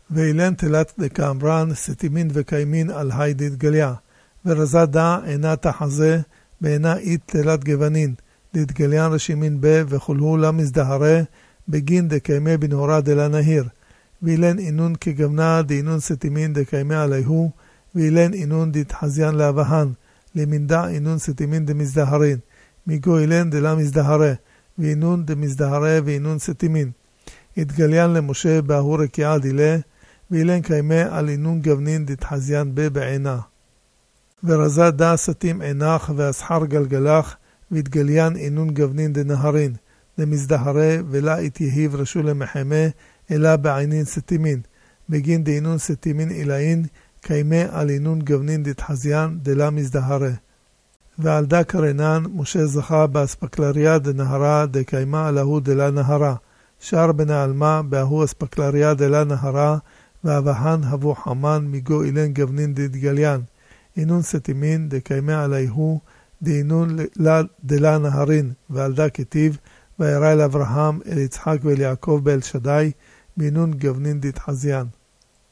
ואילן תלת דקאמרן סתימין וקיימין על היי דתגליה, ורזה דה אינה תחזה בעינה אית תלת גוונין, דתגליין רשימין בה וכולהו לה מזדהרה בגין דקיימי בנהורה דלה נהיר, ואילן אינון כגוונה דאינון סתימין דקיימי עליהו, ואילן אינון דתחזיין להבהן, למנדע אינון סתימין דמזדהרין, מיגו אילן דלה מזדהרה, ואינון דמזדהרה ואינון סתימין. התגליין למשה באהו רקיעה דילה, ואילן קיימה על אינון גוונין דתחזיין בה בעינה. ורזה דה סתים עינך ואסחר גלגלך, והתגליין אינון גוונין דנהרין, דמזדהרה ולה יתיהיב רשו למחמה, אלא בעינין סתימין, בגין דאינון סתימין אילאין, קיימה על אינון גוונין דתחזיין דלה מזדהרה. ועל דה קרנן משה זכה באספקלריה דנהרה דקיימה עלהו דלה נהרה, שער בנעלמה באהו אספקלריה דלה נהרה, ואבהן הבו חמן מיגו אילן גוונין דתגליין, אינון סתימין דקיימה עליהו דאינון דלה נהרין, ועל דה כתיב, וירא אל אברהם, אל יצחק ואל יעקב באל שדי, באינון גוונין דתחזיין.